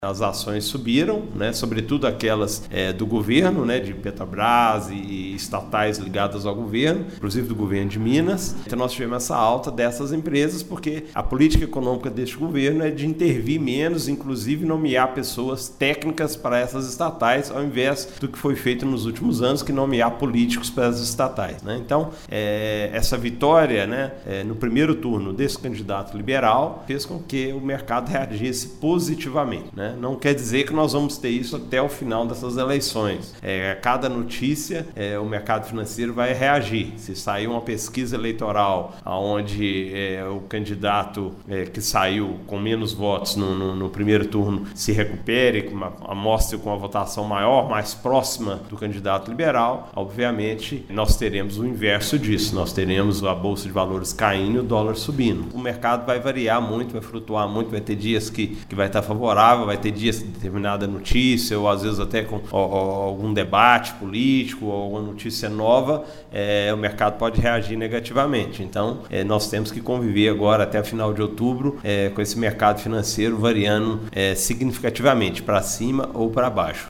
As ações subiram, né, sobretudo aquelas do governo, né, de Petrobras e estatais ligadas ao governo, inclusive do governo de Minas. Então nós tivemos essa alta dessas empresas porque a política econômica deste governo é de intervir menos, inclusive nomear pessoas técnicas para essas estatais, ao invés do que foi feito nos últimos anos, que nomear políticos para as estatais, né? Então, essa vitória, né, no primeiro turno desse candidato liberal fez com que o mercado reagisse positivamente, né? Não quer dizer que nós vamos ter isso até o final dessas eleições. Cada notícia, o mercado financeiro vai reagir. Se sair uma pesquisa eleitoral onde o candidato que saiu com menos votos no primeiro turno se recupere, mostre com uma votação maior, mais próxima do candidato liberal, obviamente nós teremos o inverso disso. Nós teremos a Bolsa de Valores caindo e o dólar subindo. O mercado vai variar muito, vai flutuar muito, vai ter dias que vai estar favorável, vai ter dias de determinada notícia, ou às vezes até com algum debate político, ou alguma notícia nova, o mercado pode reagir negativamente. Então, nós temos que conviver agora até o final de outubro com esse mercado financeiro variando significativamente para cima ou para baixo.